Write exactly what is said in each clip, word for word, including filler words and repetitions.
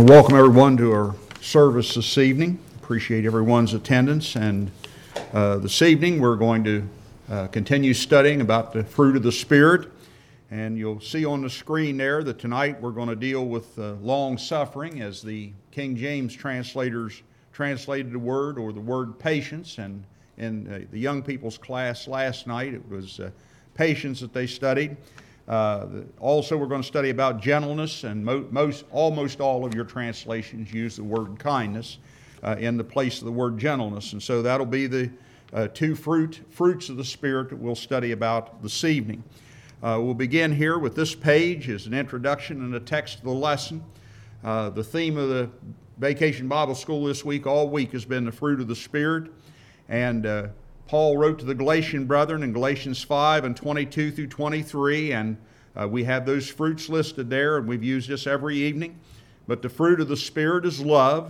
want to welcome everyone to our service this evening. Appreciate everyone's attendance. And uh, this evening we're going to uh, continue studying about the fruit of the Spirit. And you'll see on the screen there that tonight we're going to deal with uh, long suffering, as the King James translators translated the word, or the word patience. And in uh, the young people's class last night, it was uh, patience that they studied. Uh, the, also, we're going to study about gentleness, and mo- most, almost all of your translations use the word kindness uh, in the place of the word gentleness. And so that'll be the uh, two fruit fruits of the Spirit that we'll study about this evening. Uh, we'll begin here with this page as an introduction and a text of the lesson. Uh, the theme of the Vacation Bible School this week, all week, has been the fruit of the Spirit. And uh, Paul wrote to the Galatian brethren in Galatians five and twenty-two through twenty-three, and uh, we have those fruits listed there, and we've used this every evening. But the fruit of the Spirit is love,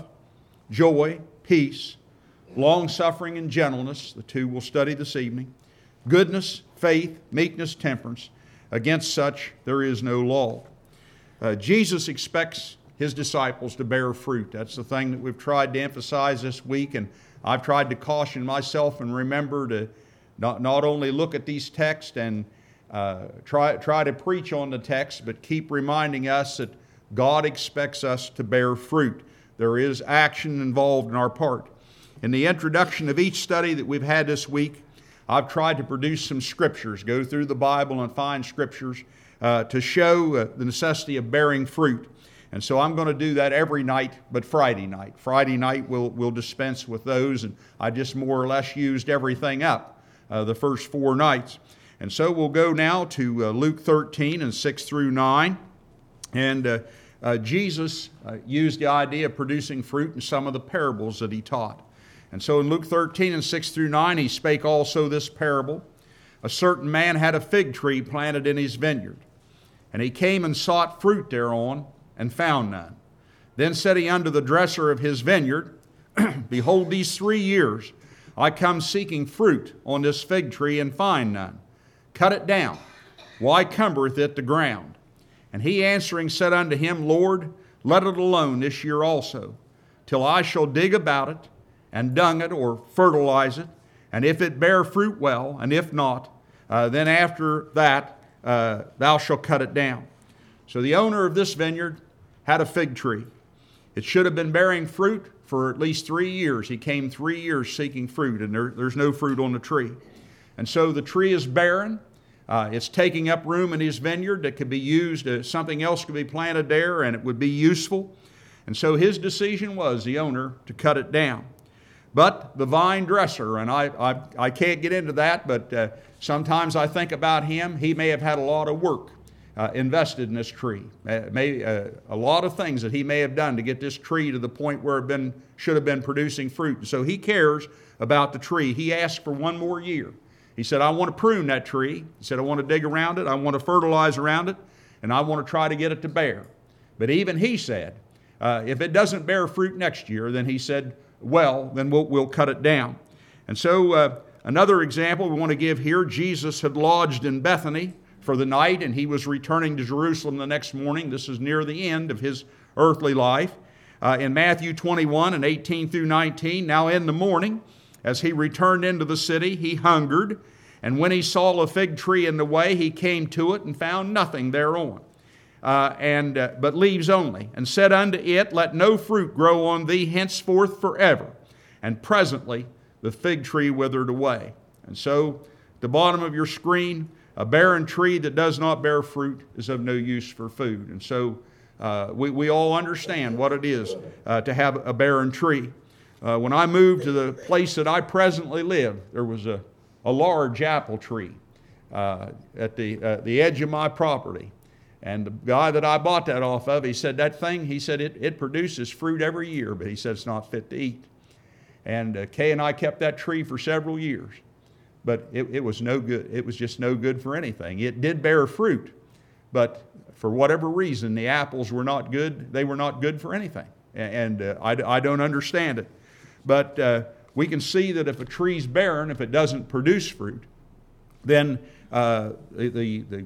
joy, peace, long-suffering, and gentleness. The two we'll study this evening. Goodness, faith, meekness, temperance. Against such there is no law. Uh, Jesus expects His disciples to bear fruit. That's the thing that we've tried to emphasize this week, and I've tried to caution myself and remember to not, not only look at these texts and uh, try, try to preach on the text, but keep reminding us that God expects us to bear fruit. There is action involved in our part. In the introduction of each study that we've had this week, I've tried to produce some scriptures, go through the Bible and find scriptures uh, to show uh, the necessity of bearing fruit. And so I'm going to do that every night but Friday night. Friday night we'll, we'll dispense with those, and I just more or less used everything up uh, the first four nights. And so we'll go now to uh, Luke thirteen and six through nine. And uh, uh, Jesus uh, used the idea of producing fruit in some of the parables that He taught. And so in Luke thirteen and six through nine, He spake also this parable. A certain man had a fig tree planted in his vineyard, and he came and sought fruit thereon, and found none. Then said he unto the dresser of his vineyard, Behold, these three years I come seeking fruit on this fig tree, and find none. Cut it down. Why cumbereth it the ground? And he answering said unto him, Lord, let it alone this year also, till I shall dig about it, and dung it, or fertilize it, and if it bear fruit, well, and if not, uh, then after that uh, thou shalt cut it down. So the owner of this vineyard had a fig tree. It should have been bearing fruit for at least three years. He came three years seeking fruit, and there, there's no fruit on the tree. And so the tree is barren. Uh, it's taking up room in his vineyard that could be used. Uh, something else could be planted there, and it would be useful. And so his decision was, the owner, to cut it down. But the vine dresser, and I, I, I can't get into that, but uh, sometimes I think about him. He may have had a lot of work Uh, invested in this tree. Uh, may, uh, a lot of things that he may have done to get this tree to the point where it been, should have been producing fruit. And so he cares about the tree. He asked for one more year. He said, I want to prune that tree. He said, I want to dig around it. I want to fertilize around it. And I want to try to get it to bear. But even he said, uh, if it doesn't bear fruit next year, then he said, well, then we'll, we'll cut it down. And so uh, another example we want to give here, Jesus had lodged in Bethany for the night, and he was returning to Jerusalem the next morning. This is near the end of his earthly life. Uh, in Matthew twenty-one and eighteen through nineteen, now in the morning, as he returned into the city, he hungered, and when he saw a fig tree in the way, he came to it and found nothing thereon, uh, and uh, but leaves only, and said unto it, Let no fruit grow on thee henceforth forever. And presently the fig tree withered away. And so, at the bottom of your screen, a barren tree that does not bear fruit is of no use for food. And so uh, we, we all understand what it is uh, to have a barren tree. Uh, when I moved to the place that I presently live, there was a, a large apple tree uh, at the, uh, the edge of my property. And the guy that I bought that off of, he said, that thing, he said, it, it produces fruit every year, but he said it's not fit to eat. And uh, Kay and I kept that tree for several years. But it, it was no good. It was just no good for anything. It did bear fruit, but for whatever reason, the apples were not good. They were not good for anything. And uh, I, I don't understand it. But uh, we can see that if a tree's barren, if it doesn't produce fruit, then uh, the, the,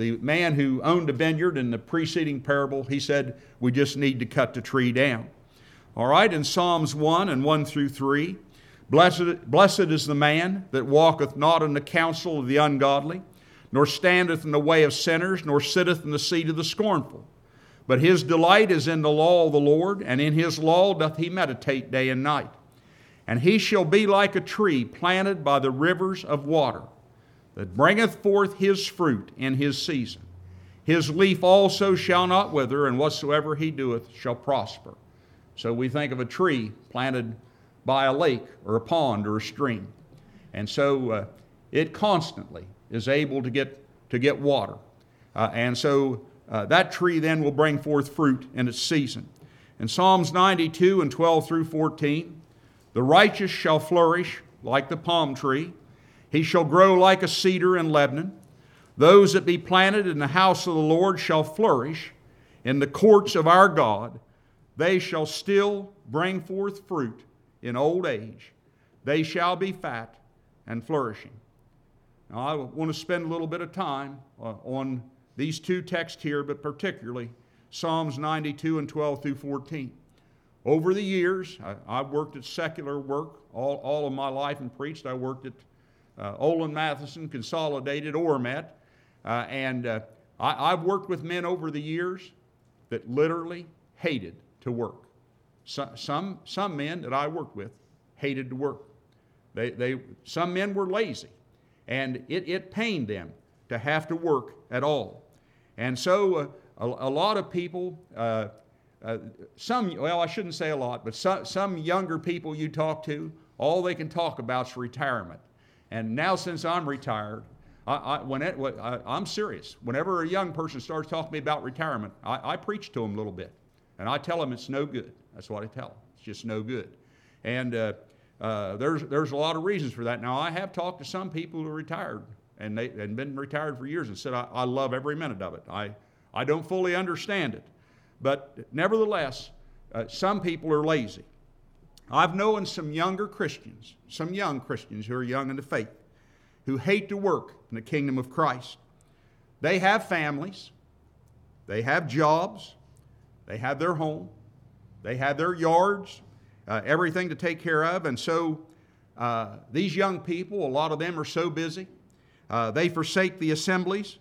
the man who owned a vineyard in the preceding parable, he said, we just need to cut the tree down. All right, in Psalms one and one through three, Blessed, blessed is the man that walketh not in the counsel of the ungodly, nor standeth in the way of sinners, nor sitteth in the seat of the scornful. But his delight is in the law of the Lord, and in his law doth he meditate day and night. And he shall be like a tree planted by the rivers of water, that bringeth forth his fruit in his season. His leaf also shall not wither, and whatsoever he doeth shall prosper. So we think of a tree planted by a lake or a pond or a stream. And so uh, it constantly is able to get, to get water. Uh, and so uh, that tree then will bring forth fruit in its season. In Psalms ninety-two and twelve through fourteen, the righteous shall flourish like the palm tree. He shall grow like a cedar in Lebanon. Those that be planted in the house of the Lord shall flourish. In the courts of our God, they shall still bring forth fruit in old age. They shall be fat and flourishing. Now, I want to spend a little bit of time uh, on these two texts here, but particularly Psalms ninety-two and twelve through fourteen. Over the years, I, I've worked at secular work all, all of my life and preached. I worked at uh, Olin Matheson, Consolidated, Ormet, uh, and uh, I, I've worked with men over the years that literally hated to work. So, some, some men that I worked with hated to work. They, they, some men were lazy, and it, it pained them to have to work at all. And so uh, a, a lot of people, uh, uh, some, well, I shouldn't say a lot, but some, some younger people you talk to, all they can talk about is retirement. And now since I'm retired, I, I, when it, I, I'm serious. Whenever a young person starts talking to me about retirement, I, I preach to them a little bit. And I tell them it's no good. That's what I tell them. It's just no good. And uh, uh, there's, there's a lot of reasons for that. Now, I have talked to some people who are retired and they and been retired for years and said, I, I love every minute of it. I, I don't fully understand it. But nevertheless, uh, some people are lazy. I've known some younger Christians, some young Christians who are young in the faith, who hate to work in the kingdom of Christ. They have families. They have jobs. They have their home. They have their yards, uh, everything to take care of. And so uh, these young people, a lot of them are so busy. Uh, they forsake the assemblies.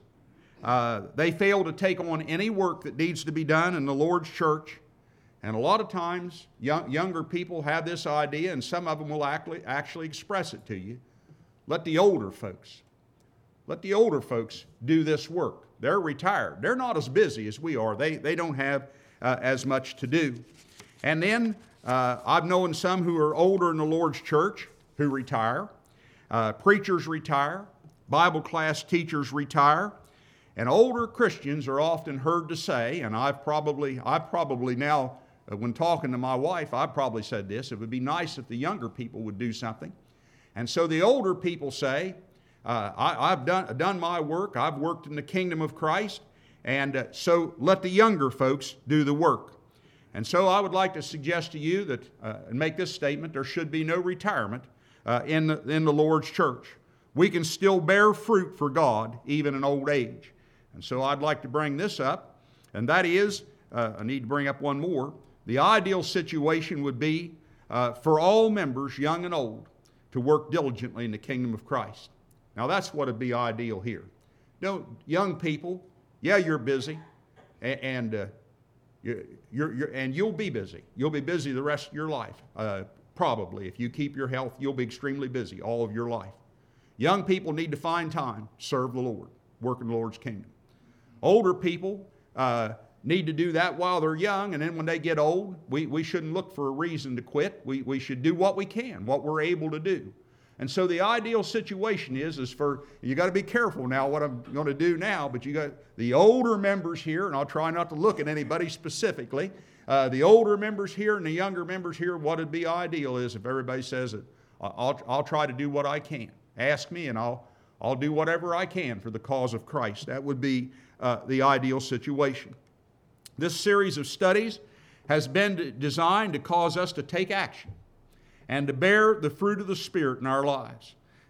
Uh, they fail to take on any work that needs to be done in the Lord's church. And a lot of times, young, younger people have this idea, and some of them will actually, actually express it to you. Let the older folks, let the older folks do this work. They're retired. They're not as busy as we are. They, they don't have uh, as much to do. And then uh, I've known some who are older in the Lord's church who retire. Uh, preachers retire. Bible class teachers retire. And older Christians are often heard to say, and I've probably, I've probably now, uh, when talking to my wife, I've probably said this, it would be nice if the younger people would do something. And so the older people say, uh, I, I've done, done my work, I've worked in the kingdom of Christ, and uh, so let the younger folks do the work. And so I would like to suggest to you that, uh, and make this statement, there should be no retirement uh, in, the, in the Lord's church. We can still bear fruit for God, even in old age. And so I'd like to bring this up, and that is, uh, I need to bring up one more. The ideal situation would be uh, for all members, young and old, to work diligently in the kingdom of Christ. Now that's what would be ideal here. You know, young people, yeah, you're busy, and, and uh, you're, you're, you're, and you'll be busy. You'll be busy the rest of your life. Uh, probably, if you keep your health, you'll be extremely busy all of your life. Young people need to find time to serve the Lord, work in the Lord's kingdom. Older people uh, need to do that while they're young, and then when they get old, we, we shouldn't look for a reason to quit. We, we should do what we can, what we're able to do. And so the ideal situation is, is for, you got to be careful now what I'm going to do now, but you got the older members here, and I'll try not to look at anybody specifically, uh, the older members here and the younger members here, what would be ideal is if everybody says that I'll, I'll try to do what I can. Ask me and I'll, I'll do whatever I can for the cause of Christ. That would be uh, the ideal situation. This series of studies has been designed to cause us to take action and to bear the fruit of the Spirit in our lives.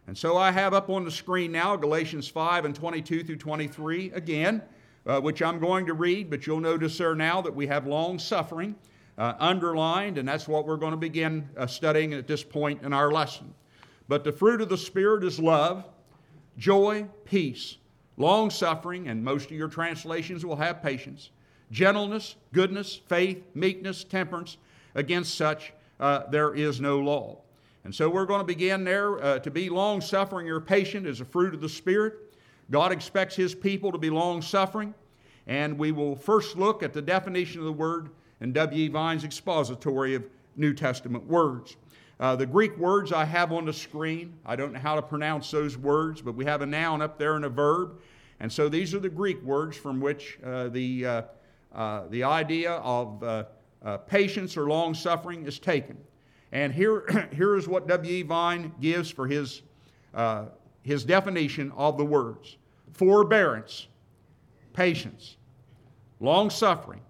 And so I have up on the screen now Galatians five and twenty-two through twenty-three again, uh, which I'm going to read, but you'll notice there now that we have long suffering uh, underlined, and that's what we're going to begin uh, studying at this point in our lesson. But the fruit of the Spirit is love, joy, peace, long suffering, and most of your translations will have patience, gentleness, goodness, faith, meekness, temperance. Against such uh, there is no law. And so we're going to begin there. Uh, to be long-suffering or patient is a fruit of the Spirit. God expects His people to be long-suffering. And we will first look at the definition of the word in W E Vine's expository of New Testament words. Uh, the Greek words I have on the screen, I don't know how to pronounce those words, but we have a noun up there and a verb. And so these are the Greek words from which uh, the, uh, uh, the idea of uh, uh, patience or long-suffering is taken. And here, here is what W E Vine gives for his, uh, his definition of the words. Forbearance, patience, long-suffering,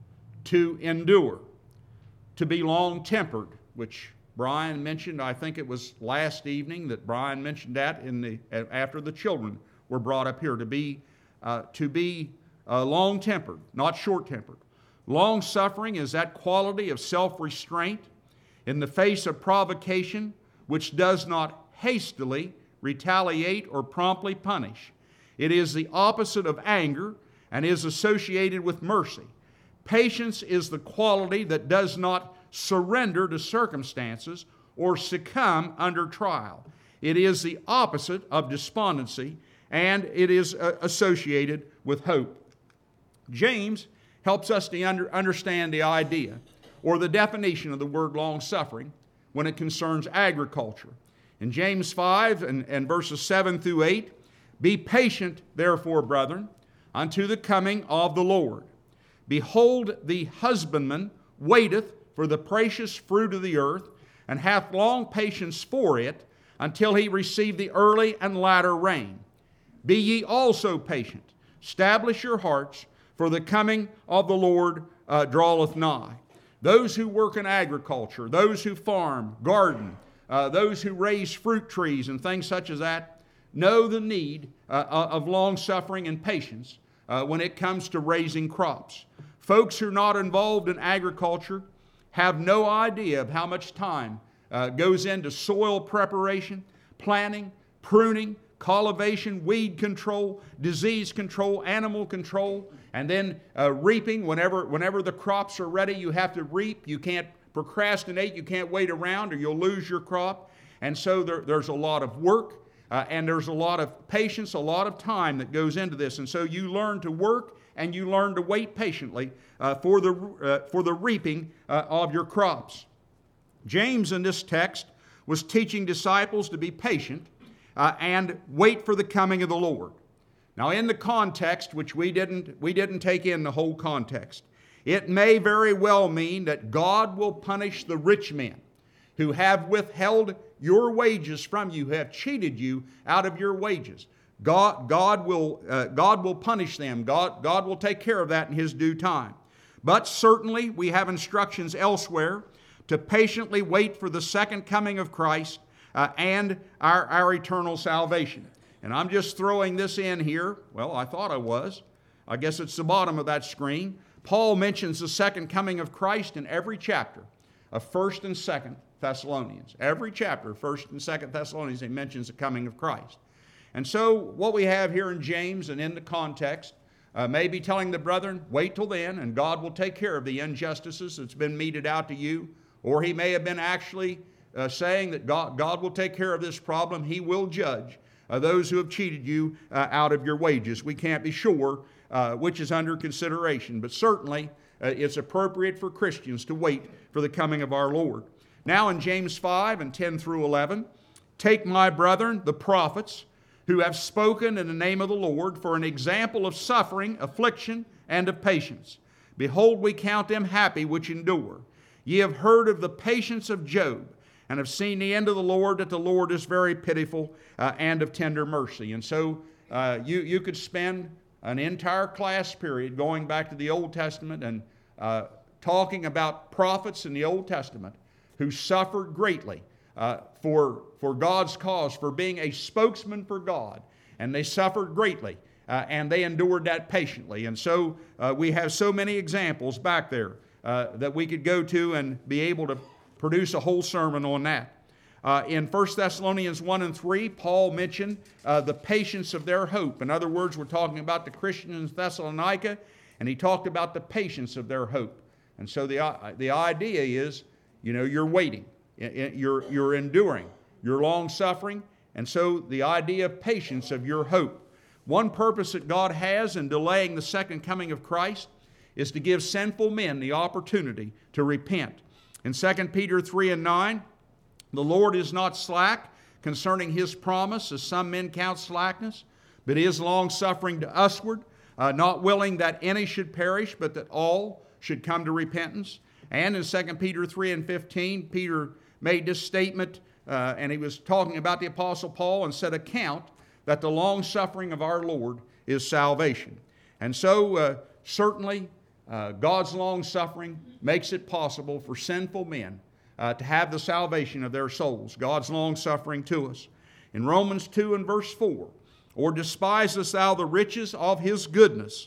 to endure, to be long-tempered, which Brian mentioned, I think it was last evening that Brian mentioned that in the, after the children were brought up here, to be, uh, to be uh, long-tempered, not short-tempered. Long-suffering is that quality of self-restraint in the face of provocation, which does not hastily retaliate or promptly punish. It is the opposite of anger and is associated with mercy. Patience is the quality that does not surrender to circumstances or succumb under trial. It is the opposite of despondency, and it is uh, associated with hope. James helps us to under, understand the idea or the definition of the word long-suffering when it concerns agriculture. In James five and, and verses seven through eight, be patient, therefore, brethren, unto the coming of the Lord. Behold, the husbandman waiteth for the precious fruit of the earth, and hath long patience for it, until he receive the early and latter rain. Be ye also patient. Establish your hearts, for the coming of the Lord uh, draweth nigh. Those who work in agriculture, those who farm, garden, uh, those who raise fruit trees and things such as that, know the need uh, of long-suffering and patience uh, when it comes to raising crops. Folks who are not involved in agriculture have no idea of how much time uh, goes into soil preparation, planting, pruning, cultivation, weed control, disease control, animal control, and then uh, reaping. Whenever, whenever the crops are ready, you have to reap. You can't procrastinate. You can't wait around or you'll lose your crop. And so there, there's a lot of work uh, and there's a lot of patience, a lot of time that goes into this. And so you learn to work and you learn to wait patiently uh, for, the, uh, for the reaping uh, of your crops. James in this text was teaching disciples to be patient uh, and wait for the coming of the Lord. Now in the context, which we didn't, we didn't take in the whole context, it may very well mean that God will punish the rich men who have withheld your wages from you, who have cheated you out of your wages. God, God, will, uh, God will punish them. God, God will take care of that in His due time. But certainly we have instructions elsewhere to patiently wait for the second coming of Christ uh, and our, our eternal salvation. And I'm just throwing this in here. Well, I thought I was. I guess it's the bottom of that screen. Paul mentions the second coming of Christ in every chapter of First and Second Thessalonians. Every chapter of First and Second Thessalonians, he mentions the coming of Christ. And so what we have here in James and in the context uh, may be telling the brethren, wait till then, and God will take care of the injustices that's been meted out to you. Or he may have been actually uh, saying that God, God will take care of this problem. He will judge uh, those who have cheated you uh, out of your wages. We can't be sure uh, which is under consideration, but certainly uh, it's appropriate for Christians to wait for the coming of our Lord. Now in James five and ten through eleven, take my brethren, the prophets, who have spoken in the name of the Lord for an example of suffering, affliction, and of patience. Behold, we count them happy which endure. Ye have heard of the patience of Job, and have seen the end of the Lord, that the Lord is very pitiful uh, and of tender mercy. And so uh, you, you could spend an entire class period going back to the Old Testament and uh, talking about prophets in the Old Testament who suffered greatly uh, for, for God's cause, for being a spokesman for God. And they suffered greatly, uh, and they endured that patiently. And so uh, we have so many examples back there uh, that we could go to and be able to produce a whole sermon on that. Uh, in First Thessalonians one and three, Paul mentioned uh, the patience of their hope. In other words, we're talking about the Christians in Thessalonica, and he talked about the patience of their hope. And so the, uh, the idea is, you know, you're waiting, you're, you're enduring, you're long-suffering, and so the idea of patience of your hope. One purpose that God has in delaying the second coming of Christ is to give sinful men the opportunity to repent. In Second Peter three and nine, the Lord is not slack concerning His promise, as some men count slackness, but is long-suffering to usward, uh, not willing that any should perish, but that all should come to repentance. And in Second Peter three and fifteen, Peter made this statement, uh, and he was talking about the Apostle Paul, and said, account that the long-suffering of our Lord is salvation. And so, uh, certainly, uh, God's long-suffering makes it possible for sinful men Uh, to have the salvation of their souls. God's long-suffering to us. In Romans two and verse four, or despisest thou the riches of His goodness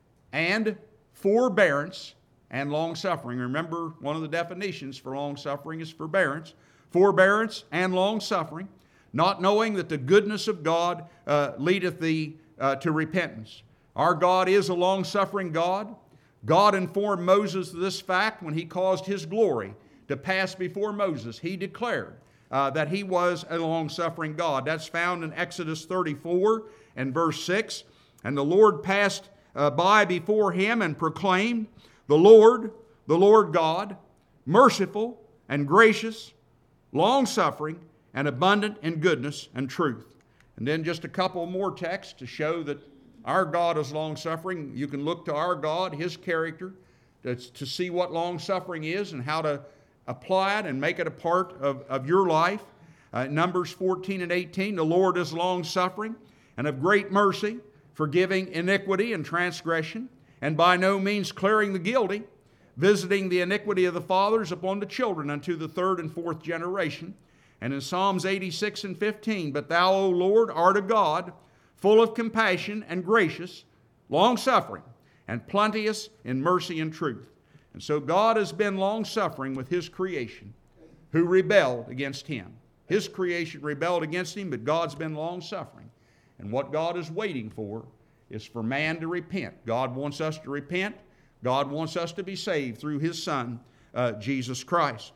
and forbearance and long-suffering. Remember, one of the definitions for long-suffering is forbearance. Forbearance and long-suffering, not knowing that the goodness of God uh, leadeth thee uh, to repentance. Our God is a long-suffering God. God informed Moses of this fact when He caused His glory to pass before Moses. He declared uh, that He was a long-suffering God. That's found in Exodus thirty-four and verse six. And the Lord passed uh, by before him and proclaimed, the Lord, the Lord God, merciful and gracious, long-suffering and abundant in goodness and truth. And then just a couple more texts to show that our God is long-suffering. You can look to our God, His character, to, to see what long-suffering is and how to apply it and make it a part of, of your life. Uh, Numbers fourteen and eighteen, the Lord is long-suffering and of great mercy, forgiving iniquity and transgression, and by no means clearing the guilty, visiting the iniquity of the fathers upon the children unto the third and fourth generation. And in Psalms eighty-six and fifteen, but thou, O Lord, art a God, full of compassion and gracious, long-suffering, and plenteous in mercy and truth. And so God has been long-suffering with His creation, who rebelled against Him. His creation rebelled against Him, but God's been long-suffering. And what God is waiting for is for man to repent. God wants us to repent. God wants us to be saved through His Son, uh, Jesus Christ.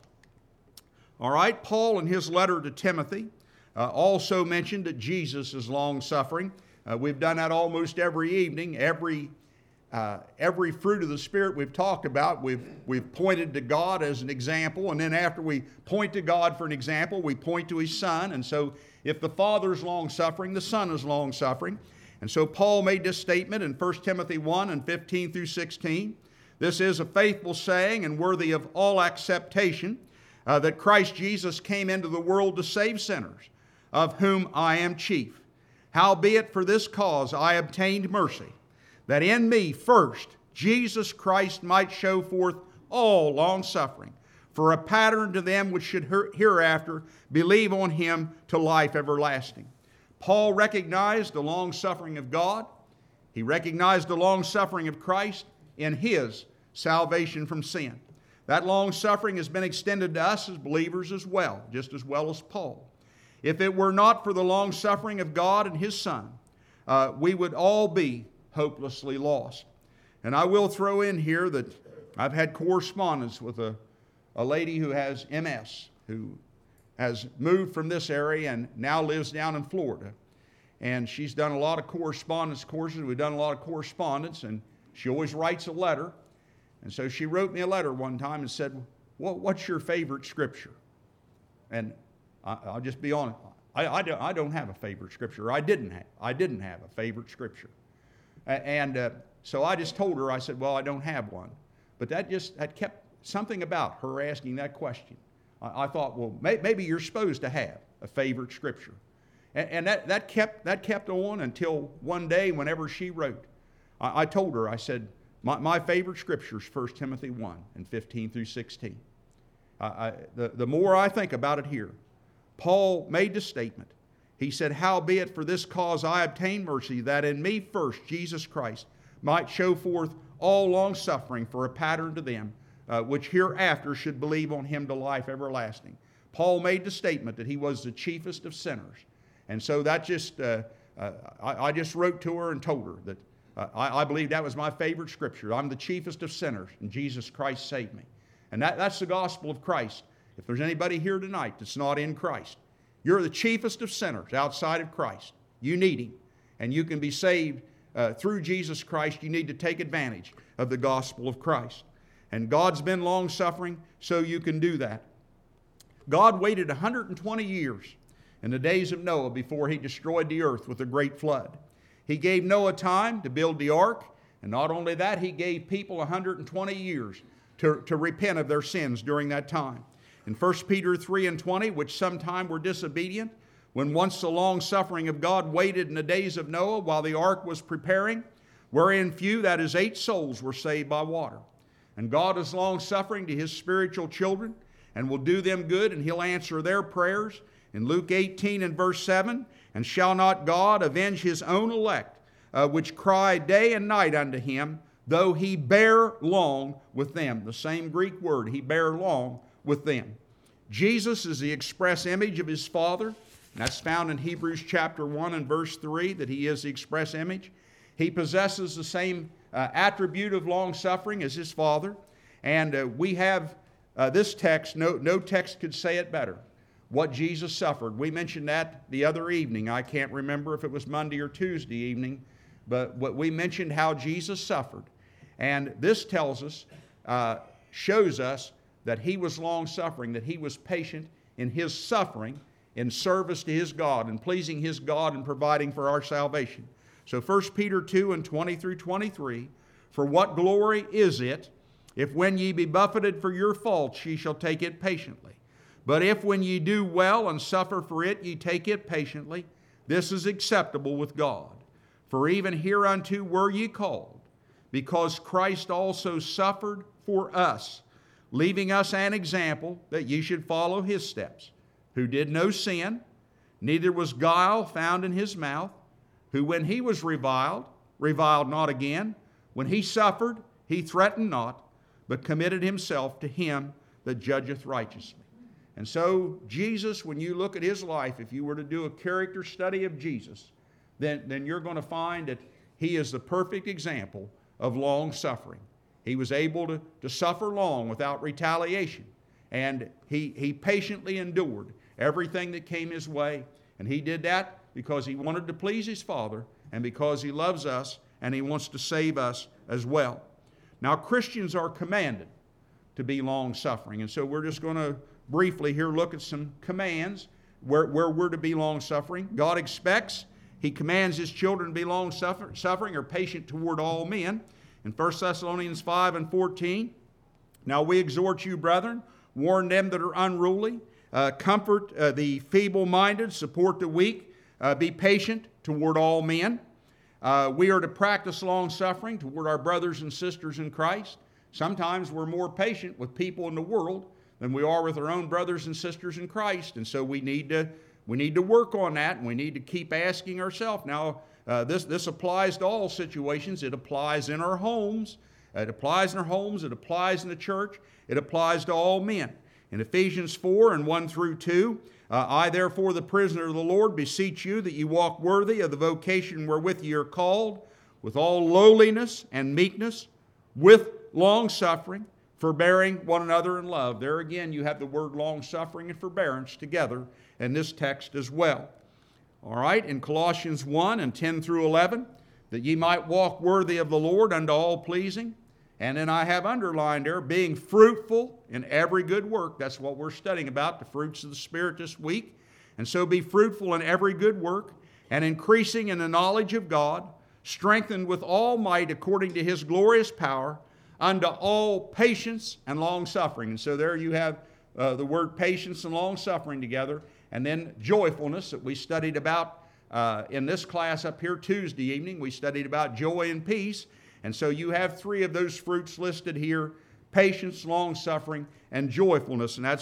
All right, Paul in his letter to Timothy uh, also mentioned that Jesus is long-suffering. Uh, we've done that almost every evening. Every Uh, every fruit of the Spirit we've talked about, we've, we've pointed to God as an example, and then after we point to God for an example, we point to His Son. And so if the Father is long-suffering, the Son is long-suffering. And so Paul made this statement in First Timothy one and fifteen through sixteen. This is a faithful saying and worthy of all acceptation, uh, that Christ Jesus came into the world to save sinners, of whom I am chief. Howbeit for this cause I obtained mercy, that in me first Jesus Christ might show forth all long-suffering, for a pattern to them which should hereafter believe on Him to life everlasting. Paul recognized the long-suffering of God. He recognized the long-suffering of Christ in His salvation from sin. That long-suffering has been extended to us as believers as well, just as well as Paul. If it were not for the long-suffering of God and His Son, uh, we would all be hopelessly lost. And I will throw in here that I've had correspondence with a, a lady who has M S, who has moved from this area and now lives down in Florida. And she's done a lot of correspondence courses. We've done a lot of correspondence, and she always writes a letter. And so she wrote me a letter one time and said, well, what's your favorite scripture? And I, I'll just be honest. I, I, don't, I don't have a favorite scripture. I didn't have, I didn't have a favorite scripture. And uh, so I just told her, I said, well, I don't have one. But that just that kept something about her asking that question. I, I thought, well, may, maybe you're supposed to have a favorite scripture. And, and that, that, kept, that kept on until one day whenever she wrote. I, I told her, I said, my, my favorite scripture is First Timothy one and fifteen through sixteen. I, I, the, the more I think about it here, Paul made the statement. He said, "Howbeit for this cause I obtain mercy, that in me first Jesus Christ might show forth all longsuffering for a pattern to them, uh, which hereafter should believe on him to life everlasting." Paul made the statement that he was the chiefest of sinners. And so that just, uh, uh, I, I just wrote to her and told her that uh, I, I believe that was my favorite scripture. I'm the chiefest of sinners, and Jesus Christ saved me. And that, that's the gospel of Christ. If there's anybody here tonight that's not in Christ, you're the chiefest of sinners outside of Christ. You need Him. And you can be saved uh, through Jesus Christ. You need to take advantage of the gospel of Christ. And God's been long-suffering, so you can do that. God waited one hundred twenty years in the days of Noah before He destroyed the earth with a great flood. He gave Noah time to build the ark, and not only that, He gave people one hundred twenty years to, to repent of their sins during that time. In First Peter three and twenty, which sometime were disobedient, when once the long-suffering of God waited in the days of Noah while the ark was preparing, wherein few, that is eight souls, were saved by water. And God is long-suffering to His spiritual children, and will do them good, and He'll answer their prayers. In Luke eighteen and verse seven, "And shall not God avenge His own elect, uh, which cry day and night unto Him, though He bear long with them?" The same Greek word, He bear long with them. Jesus is the express image of His Father. And that's found in Hebrews chapter one and verse three, that He is the express image. He possesses the same uh, attribute of long-suffering as His Father. And uh, we have Uh, this text, no, no text could say it better. What Jesus suffered. We mentioned that the other evening. I can't remember if it was Monday or Tuesday evening, but what we mentioned how Jesus suffered. And this tells us, uh, shows us that He was long-suffering, that He was patient in His suffering in service to His God and pleasing His God and providing for our salvation. So First Peter two and twenty through twenty-three, "For what glory is it, if when ye be buffeted for your faults, ye shall take it patiently? But if when ye do well and suffer for it, ye take it patiently, this is acceptable with God. For even hereunto were ye called, because Christ also suffered for us, leaving us an example that ye should follow His steps, who did no sin, neither was guile found in His mouth, who when He was reviled, reviled not again, when He suffered, He threatened not, but committed Himself to Him that judgeth righteously." And so Jesus, when you look at His life, if you were to do a character study of Jesus, then, then you're going to find that He is the perfect example of long suffering. He was able to, to suffer long without retaliation. And he, he patiently endured everything that came His way. And He did that because He wanted to please His Father and because He loves us and He wants to save us as well. Now, Christians are commanded to be long-suffering. And so we're just going to briefly here look at some commands where, where we're to be long-suffering. God expects, He commands His children to be long-suffering or patient toward all men. In First Thessalonians five and fourteen, "Now we exhort you, brethren, warn them that are unruly, uh, comfort uh, the feeble-minded, support the weak, uh, be patient toward all men." Uh, we are to practice long-suffering toward our brothers and sisters in Christ. Sometimes we're more patient with people in the world than we are with our own brothers and sisters in Christ. And so we need to, we need to work on that, and we need to keep asking ourselves. Now, uh, this, this applies to all situations. It applies in our homes. It applies in our homes. It applies in the church. It applies to all men. In Ephesians four and one through two, uh, "I therefore, the prisoner of the Lord, beseech you that ye walk worthy of the vocation wherewith ye are called, with all lowliness and meekness, with long-suffering, forbearing one another in love." There again, you have the word long-suffering and forbearance together in this text as well. All right, in Colossians one and ten through eleven, "That ye might walk worthy of the Lord unto all pleasing." And then I have underlined there, "being fruitful in every good work." That's what we're studying about, the fruits of the Spirit this week. And so be fruitful in every good work, and increasing in the knowledge of God, strengthened with all might according to His glorious power, unto all patience and long-suffering. And so there you have uh, the word patience and long-suffering together. And then joyfulness that we studied about uh, in this class up here Tuesday evening. We studied about joy and peace. And so you have three of those fruits listed here: patience, long-suffering, and joyfulness. And that's uh,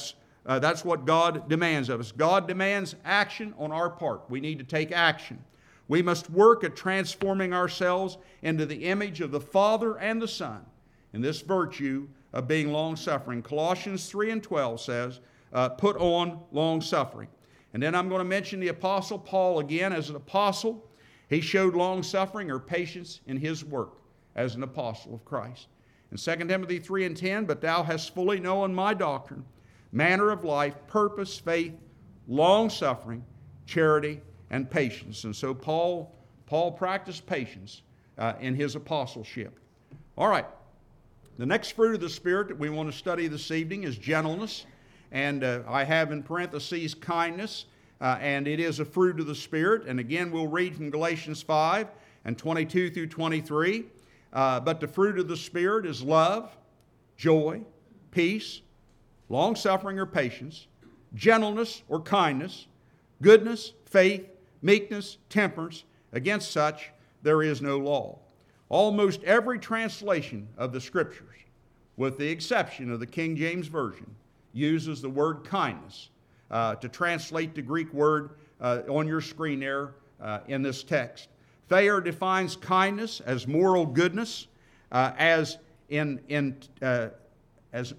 Uh, that's what God demands of us. God demands action on our part. We need to take action. We must work at transforming ourselves into the image of the Father and the Son in this virtue of being long-suffering. Colossians three and twelve says, uh, put on long-suffering. And then I'm going to mention the Apostle Paul again. As an apostle, he showed long-suffering or patience in his work as an apostle of Christ. In Second Timothy three and ten, but thou hast fully known my doctrine, manner of life, purpose, faith, long-suffering, charity, and patience. And so Paul, Paul practiced patience uh, in his apostleship. All right. The next fruit of the Spirit that we want to study this evening is gentleness. And uh, I have in parentheses kindness, uh, and it is a fruit of the Spirit. And again, we'll read from Galatians five and twenty-two through twenty-three. Uh, but the fruit of the Spirit is love, joy, peace, long-suffering or patience, gentleness or kindness, goodness, faith, meekness, temperance. Against such there is no law. Almost every translation of the Scriptures, with the exception of the King James Version, uses the word kindness uh, to translate the Greek word uh, on your screen there uh, in this text. Thayer defines kindness as moral goodness, uh, as in in uh, as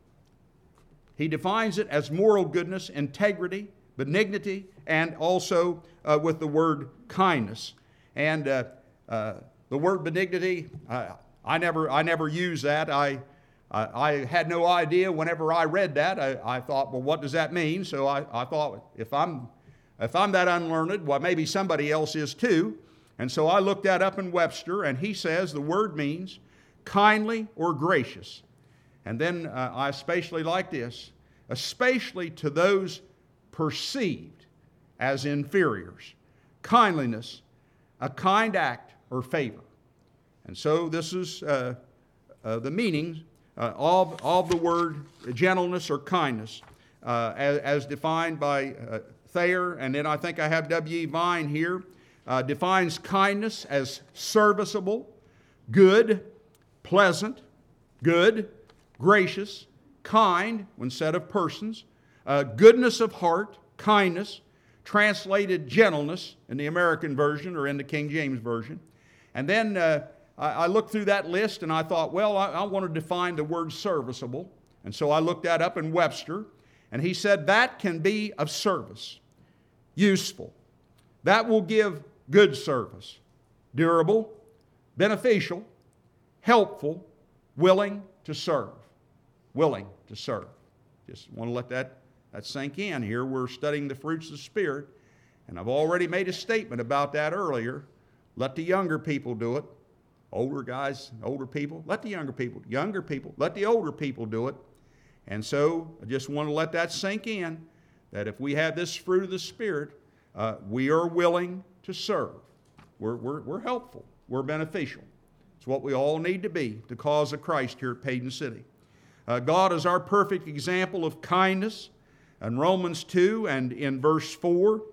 he defines it as moral goodness, integrity, benignity, and also uh, with the word kindness. And uh, uh, the word benignity, uh, I never I never use that. I I, I had no idea whenever I read that. I, I thought, well, what does that mean? So I, I thought, if I'm if I'm that unlearned, well, maybe somebody else is too. And so I looked that up in Webster, and he says the word means kindly or gracious. And then uh, I especially like this, especially to those perceived as inferiors. Kindliness, a kind act or favor. And so this is uh, uh, the meaning uh, of, of the word gentleness or kindness uh, as, as defined by uh, Thayer. And then I think I have W E Vine here. Uh, defines kindness as serviceable, good, pleasant, good, gracious, kind, when said of persons, uh, goodness of heart, kindness, translated gentleness in the American version or in the King James Version. And then uh, I, I looked through that list and I thought, well, I, I want to define the word serviceable. And so I looked that up in Webster, and he said that can be of service, useful. That will give good service, durable, beneficial, helpful, willing to serve. Willing to serve. Just want to let that, that sink in here. We're studying the fruits of the Spirit, and I've already made a statement about that earlier. Let the younger people do it. Older guys, older people, let the younger people, younger people, let the older people do it. And so I just want to let that sink in, that if we have this fruit of the Spirit, uh, we are willing to serve. We're, we're, we're helpful. We're beneficial. It's what we all need to be, the cause of Christ here at Paden City. Uh, God is our perfect example of kindness. In Romans two and in verse four,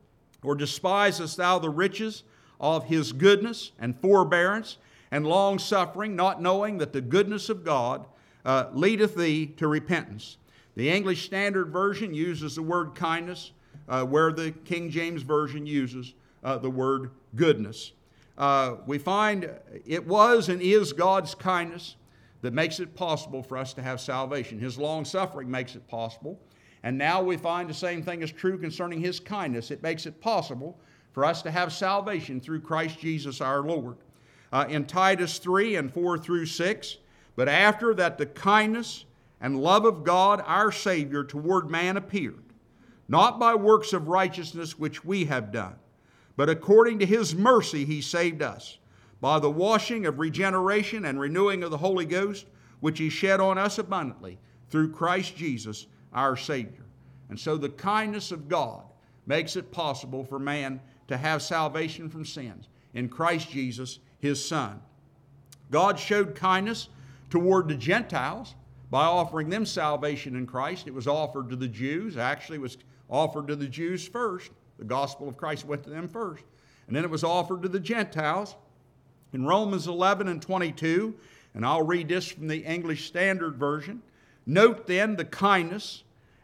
or despisest thou the riches of his goodness and forbearance and long-suffering, not knowing that the goodness of God uh, leadeth thee to repentance. The English Standard Version uses the word kindness, uh, where the King James Version uses Uh, the word goodness. Uh, we find it was and is God's kindness that makes it possible for us to have salvation. His long-suffering makes it possible. And now we find the same thing is true concerning His kindness. It makes it possible for us to have salvation through Christ Jesus our Lord. Uh, in Titus three and four through six, but after that the kindness and love of God our Savior toward man appeared, not by works of righteousness which we have done, but according to His mercy He saved us, by the washing of regeneration and renewing of the Holy Ghost, which He shed on us abundantly, through Christ Jesus our Savior. And so the kindness of God makes it possible for man to have salvation from sins in Christ Jesus, His Son. God showed kindness toward the Gentiles by offering them salvation in Christ. It was offered to the Jews. Actually, it was offered to the Jews first. The gospel of Christ went to them first. And then it was offered to the Gentiles. In Romans eleven and twenty-two, and I'll read this from the English Standard Version, note then the kindness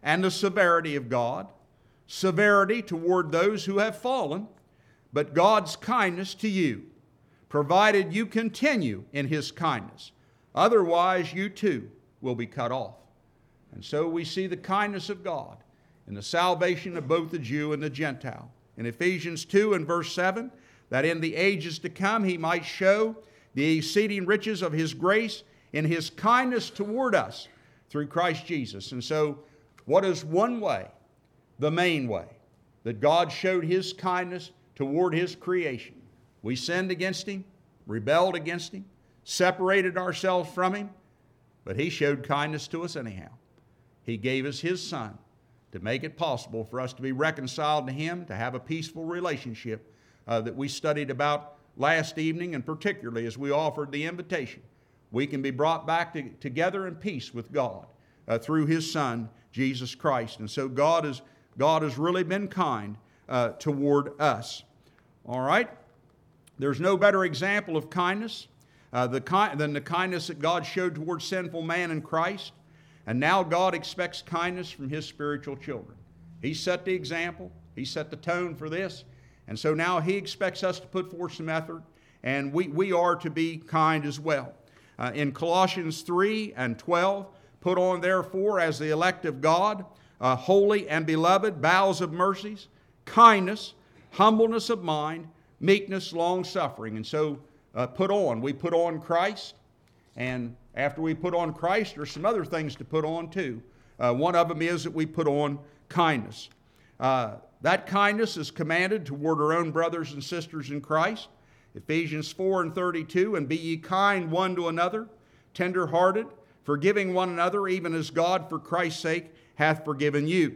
and the severity of God. Severity toward those who have fallen, but God's kindness to you, provided you continue in His kindness. Otherwise, you too will be cut off. And so we see the kindness of God in the salvation of both the Jew and the Gentile. In Ephesians two and verse seven, that in the ages to come He might show the exceeding riches of His grace in His kindness toward us through Christ Jesus. And so, what is one way, the main way, that God showed His kindness toward His creation? We sinned against Him, rebelled against Him, separated ourselves from Him, but He showed kindness to us anyhow. He gave us His Son to make it possible for us to be reconciled to Him, to have a peaceful relationship uh, that we studied about last evening, and particularly as we offered the invitation. We can be brought back to, together in peace with God uh, through His Son, Jesus Christ. And so God, is, God has really been kind uh, toward us. All right? There's no better example of kindness uh, the ki- than the kindness that God showed toward sinful man in Christ. And now God expects kindness from His spiritual children. He set the example. He set the tone for this. And so now He expects us to put forth some effort, and we, we are to be kind as well. Uh, in Colossians three and twelve, put on therefore as the elect of God, uh, holy and beloved, bowels of mercies, kindness, humbleness of mind, meekness, long-suffering. And so uh, put on. We put on Christ, and after we put on Christ, there's some other things to put on too. Uh, one of them is that we put on kindness. Uh, that kindness is commanded toward our own brothers and sisters in Christ. Ephesians four and thirty-two, and be ye kind one to another, tender-hearted, forgiving one another, even as God for Christ's sake hath forgiven you.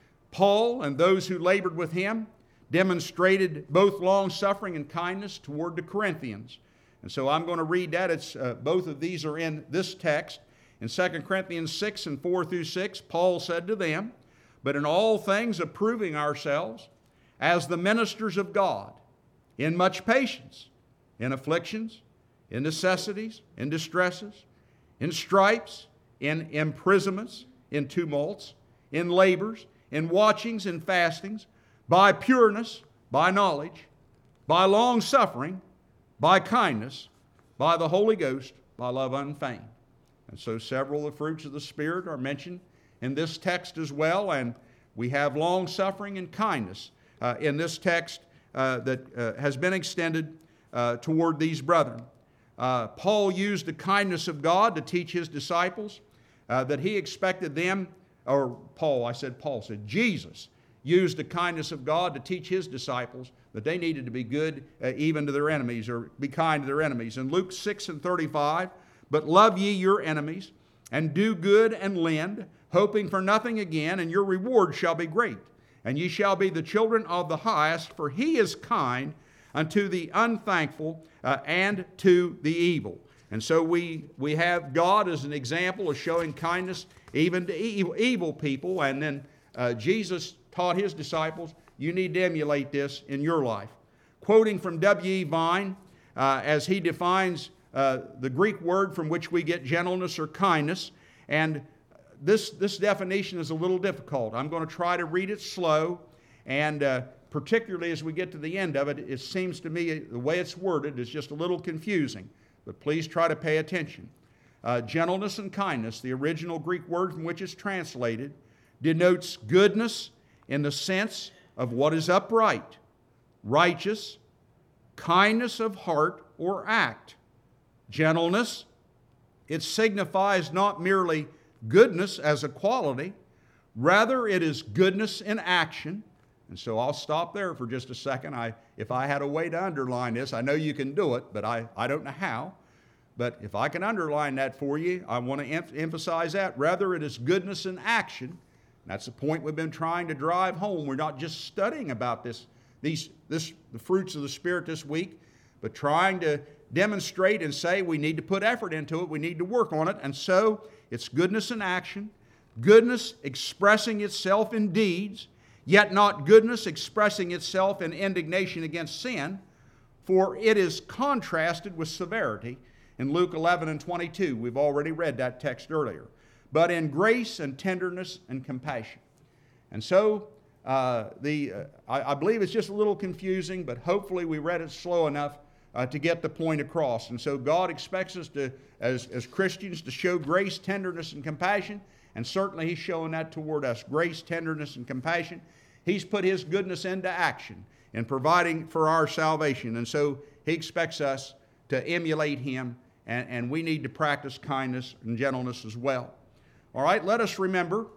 Paul and those who labored with him demonstrated both long-suffering and kindness toward the Corinthians. And so I'm going to read that. It's, uh, both of these are in this text. In Second Corinthians six and four through six, Paul said to them, but in all things approving ourselves as the ministers of God, in much patience, in afflictions, in necessities, in distresses, in stripes, in imprisonments, in tumults, in labors, in watchings and fastings, by pureness, by knowledge, by long suffering, by kindness, by the Holy Ghost, by love unfeigned. And so several of the fruits of the Spirit are mentioned in this text as well, and we have long suffering and kindness uh, in this text uh, that uh, has been extended uh, toward these brethren. Uh, Paul used the kindness of God to teach his disciples uh, that he expected them, or Paul, I said Paul, said Jesus used the kindness of God to teach his disciples that they needed to be good uh, even to their enemies, or be kind to their enemies. In Luke six and thirty-five, but love ye your enemies, and do good and lend, hoping for nothing again, and your reward shall be great. And ye shall be the children of the highest, for He is kind unto the unthankful uh, and to the evil. And so we, we have God as an example of showing kindness even to evil, evil people. And then uh, Jesus taught His disciples, you need to emulate this in your life. Quoting from W E Vine, uh, as he defines uh, the Greek word from which we get gentleness or kindness, and this, this definition is a little difficult. I'm going to try to read it slow, and uh, particularly as we get to the end of it, it seems to me the way it's worded is just a little confusing, but please try to pay attention. Uh, gentleness and kindness, the original Greek word from which it's translated, denotes goodness in the sense of what is upright, righteous, kindness of heart or act. Gentleness, it signifies not merely goodness as a quality, rather it is goodness in action. And so I'll stop there for just a second. I, if I had a way to underline this, I know you can do it, but I, I don't know how. But if I can underline that for you, I want to em- emphasize that. Rather, it is goodness in action. That's the point we've been trying to drive home. We're not just studying about this, these, this, the fruits of the Spirit this week, but trying to demonstrate and say we need to put effort into it, we need to work on it. And so it's goodness in action, goodness expressing itself in deeds, yet not goodness expressing itself in indignation against sin, for it is contrasted with severity in Luke eleven and twenty-two. We've already read that text earlier. but in grace and tenderness and compassion. And so, uh, the uh, I, I believe it's just a little confusing, but hopefully we read it slow enough uh, to get the point across. And so God expects us to, as, as Christians, to show grace, tenderness, and compassion. And certainly He's showing that toward us, grace, tenderness, and compassion. He's put His goodness into action in providing for our salvation. And so He expects us to emulate Him, and, and we need to practice kindness and gentleness as well. All right, let us remember,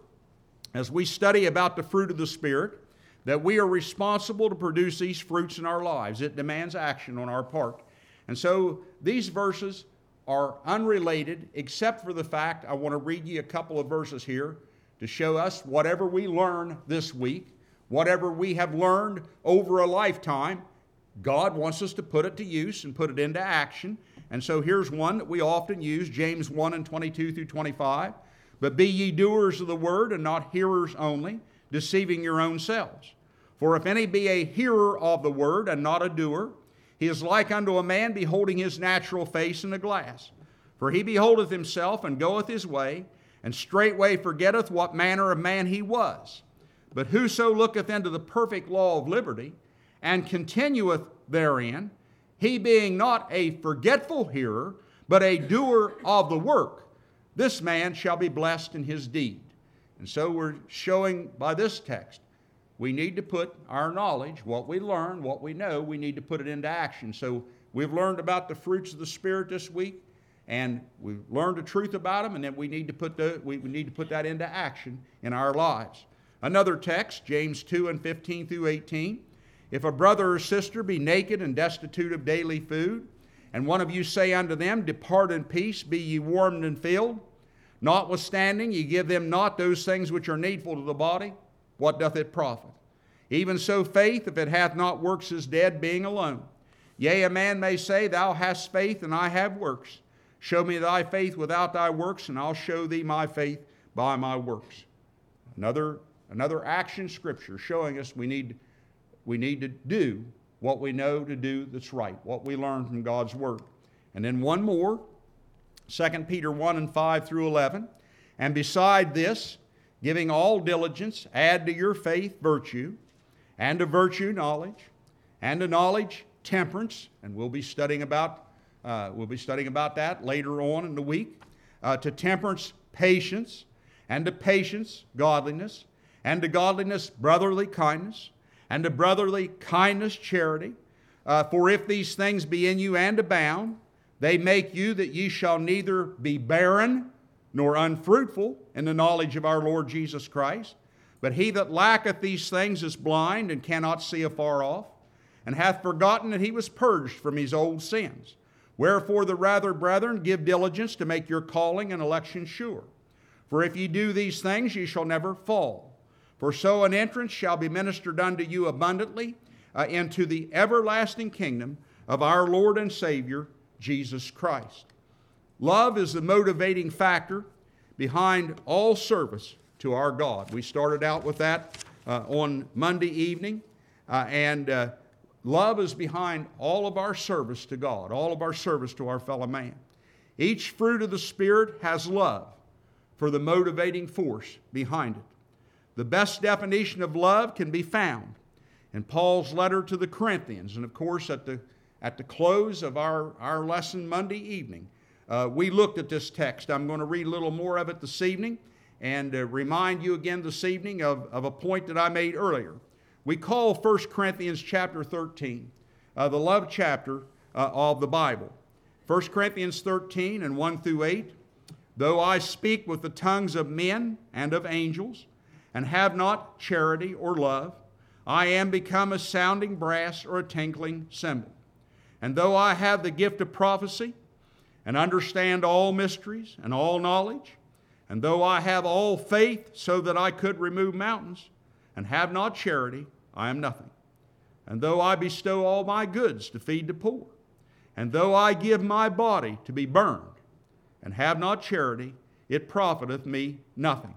as we study about the fruit of the Spirit, that we are responsible to produce these fruits in our lives. It demands action on our part. And so these verses are unrelated, except for the fact, I want to read you a couple of verses here to show us whatever we learn this week, whatever we have learned over a lifetime, God wants us to put it to use and put it into action. And so here's one that we often use, James one and twenty-two through twenty-five. But be ye doers of the word, and not hearers only, deceiving your own selves. For if any be a hearer of the word, and not a doer, he is like unto a man beholding his natural face in a glass. For he beholdeth himself, and goeth his way, and straightway forgetteth what manner of man he was. But whoso looketh into the perfect law of liberty, and continueth therein, he being not a forgetful hearer, but a doer of the work, this man shall be blessed in his deed. And so we're showing by this text, we need to put our knowledge, what we learn, what we know, we need to put it into action. So we've learned about the fruits of the Spirit this week, and we've learned the truth about them, and then we need to put the, we need to put that into action in our lives. Another text, James two and fifteen through eighteen. If a brother or sister be naked and destitute of daily food, and one of you say unto them, Depart in peace, be ye warmed and filled, notwithstanding ye give them not those things which are needful to the body, what doth it profit? Even so faith, if it hath not works, is dead, being alone. Yea, a man may say, Thou hast faith, and I have works. Show me thy faith without thy works, and I'll show thee my faith by my works. Another, another action scripture showing us we need We need to do what we know to do that's right, what we learn from God's Word. And then one more, Second Peter one and five through eleven. And beside this, giving all diligence, add to your faith virtue, and to virtue knowledge, and to knowledge temperance, and we'll be studying about uh, we'll be studying about that later on in the week. Uh, to temperance, patience, and to patience, godliness, and to godliness, brotherly kindness, and to brotherly kindness, charity. Uh, for if these things be in you and abound, they make you that ye shall neither be barren nor unfruitful in the knowledge of our Lord Jesus Christ. But he that lacketh these things is blind and cannot see afar off, and hath forgotten that he was purged from his old sins. Wherefore the rather, brethren, give diligence to make your calling and election sure. For if ye do these things, ye shall never fall. For so an entrance shall be ministered unto you abundantly uh, into the everlasting kingdom of our Lord and Savior, Jesus Christ. Love is the motivating factor behind all service to our God. We started out with that uh, on Monday evening, uh, and uh, love is behind all of our service to God, all of our service to our fellow man. Each fruit of the Spirit has love for the motivating force behind it. The best definition of love can be found in Paul's letter to the Corinthians. And of course, at the, at the close of our, our lesson Monday evening, uh, we looked at this text. I'm going to read a little more of it this evening and uh, remind you again this evening of, of a point that I made earlier. We call First Corinthians chapter thirteen uh, the love chapter uh, of the Bible. First Corinthians thirteen and one through eight. Though I speak with the tongues of men and of angels, and have not charity or love, I am become a sounding brass or a tinkling cymbal. And though I have the gift of prophecy, and understand all mysteries and all knowledge, and though I have all faith so that I could remove mountains, and have not charity, I am nothing. And though I bestow all my goods to feed the poor, and though I give my body to be burned, and have not charity, it profiteth me nothing.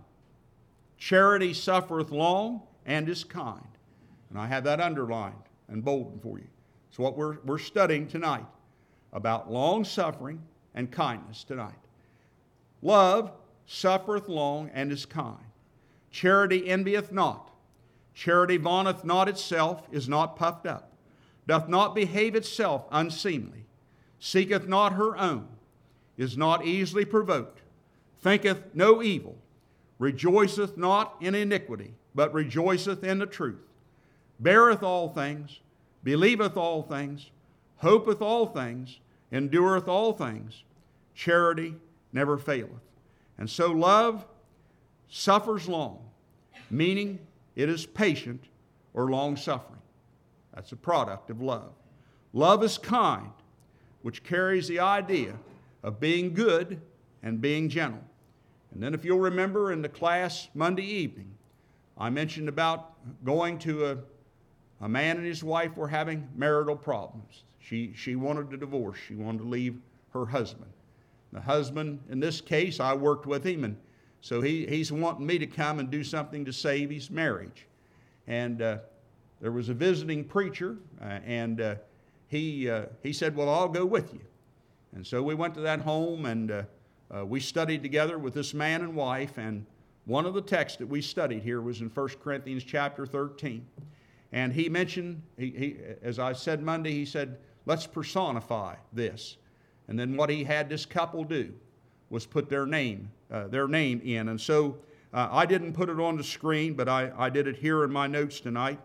Charity suffereth long and is kind. And I have that underlined and boldened for you. It's what we're, we're studying tonight, about long suffering and kindness tonight. Love suffereth long, and is kind. Charity envieth not. Charity vaunteth not itself, is not puffed up, doth not behave itself unseemly, seeketh not her own, is not easily provoked, thinketh no evil, rejoiceth not in iniquity, but rejoiceth in the truth, beareth all things, believeth all things, hopeth all things, endureth all things. Charity never faileth. And so love suffers long, meaning it is patient or long-suffering. That's a product of love. Love is kind, which carries the idea of being good and being gentle. And then if you'll remember in the class Monday evening, I mentioned about going to a, a man and his wife were having marital problems. She, she wanted a divorce. She wanted to leave her husband. The husband, in this case, I worked with him, and so he, he's wanting me to come and do something to save his marriage. And uh, there was a visiting preacher, uh, and uh, he, uh, he said, well, I'll go with you. And so we went to that home, and uh, uh, we studied together with this man and wife, and one of the texts that we studied here was in First Corinthians chapter thirteen. And he mentioned, he, he, as I said Monday, he said, let's personify this. And then what he had this couple do was put their name, uh, their name in. And so uh, I didn't put it on the screen, but I, I did it here in my notes tonight.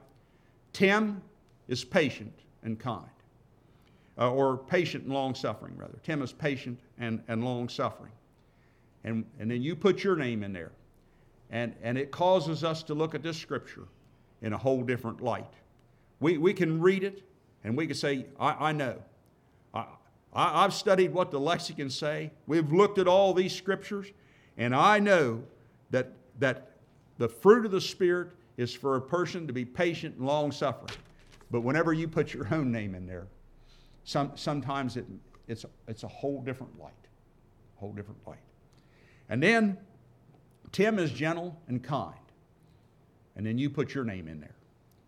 Tim is patient and kind, uh, or patient and long-suffering, rather. Tim is patient and, and long-suffering. And, and then you put your name in there. And, and it causes us to look at this scripture in a whole different light. We, we can read it, and we can say, I, I know. I, I, I've studied what the lexicons say. We've looked at all these scriptures, and I know that, that the fruit of the Spirit is for a person to be patient and long-suffering. But whenever you put your own name in there, some, sometimes it, it's, it's a whole different light. Whole different light. And then, Tim is gentle and kind. And then you put your name in there.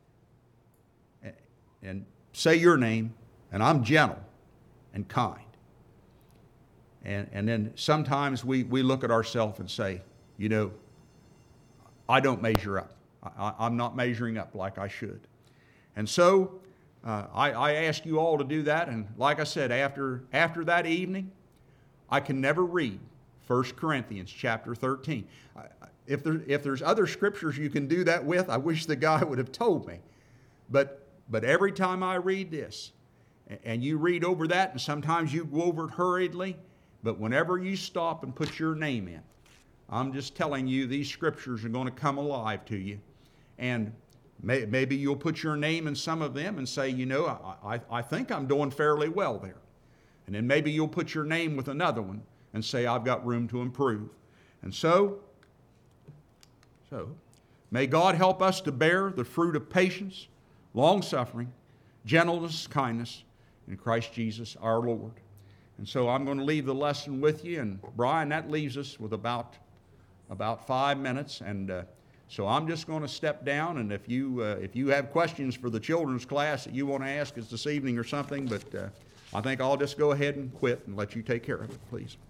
And, and say your name, and I'm gentle and kind. And, and then sometimes we, we look at ourselves and say, you know, I don't measure up. I, I'm not measuring up like I should. And so uh, I, I ask you all to do that. And like I said, after, after that evening, I can never read First Corinthians chapter thirteen. If, there, if there's other scriptures you can do that with, I wish the guy would have told me. But, but every time I read this, and you read over that, and sometimes you go over it hurriedly, but whenever you stop and put your name in, I'm just telling you these scriptures are going to come alive to you. And may, maybe you'll put your name in some of them and say, you know, I, I, I think I'm doing fairly well there. And then maybe you'll put your name with another one and say, I've got room to improve. And so, so may God help us to bear the fruit of patience, long-suffering, gentleness, kindness in Christ Jesus our Lord. And so I'm going to leave the lesson with you. And Brian, that leaves us with about, about five minutes. And uh, so I'm just going to step down. And if you, uh, if you have questions for the children's class that you want to ask us this evening or something, but uh, I think I'll just go ahead and quit and let you take care of it, please.